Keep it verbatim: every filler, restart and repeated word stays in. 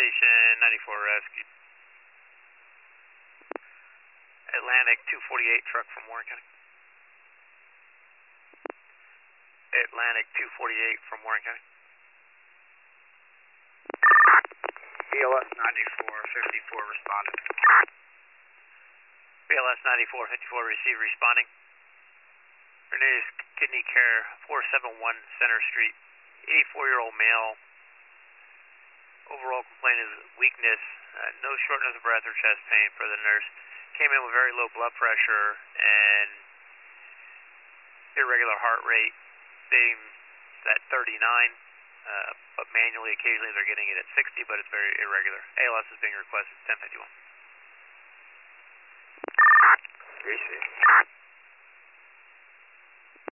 Station ninety-four rescue. Atlantic two forty-eight truck from Warren County. Atlantic two forty-eight from Warren County. B L S ninety-four fifty-four responding. B L S ninety-four fifty-four receive responding. Renews Kidney Care four seventy-one Center Street. eighty-four-year-old male. Overall complaint is weakness, uh, no shortness of breath or chest pain for the nurse. Came in with very low blood pressure and irregular heart rate, being at thirty-nine, uh, but manually occasionally they're getting it at sixty, but it's very irregular. A L S is being requested ten fifty-one. Receive.